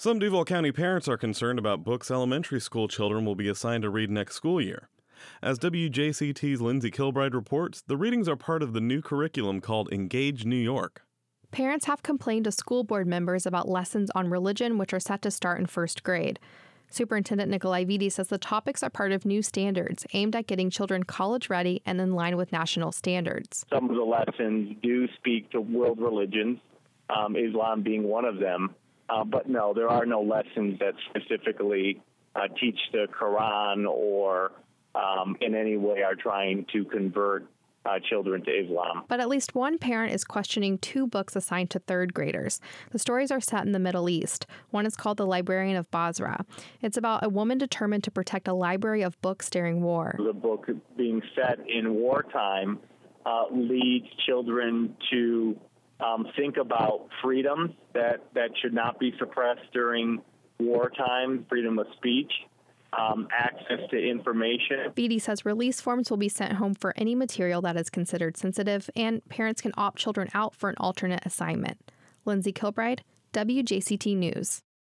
Some Duval County parents are concerned about books elementary school children will be assigned to read next school year. As WJCT's Lindsay Kilbride reports, the readings are part of the new curriculum called Engage New York. Parents have complained to school board members about lessons on religion, which are set to start in first grade. Superintendent Nikolai Vitti says the topics are part of new standards aimed at getting children college-ready and in line with national standards. Some of the lessons do speak to world religions, Islam being one of them. But no, there are no lessons that specifically teach the Quran or in any way are trying to convert children to Islam. But at least one parent is questioning 2 books assigned to third graders. The stories are set in the Middle East. One is called The Librarian of Basra. It's about a woman determined to protect a library of books during war. The book being set in wartime leads children to think about freedoms that should not be suppressed during wartime, freedom of speech. Access to information. Vitti says release forms will be sent home for any material that is considered sensitive, and parents can opt children out for an alternate assignment. Lindsay Kilbride, WJCT News.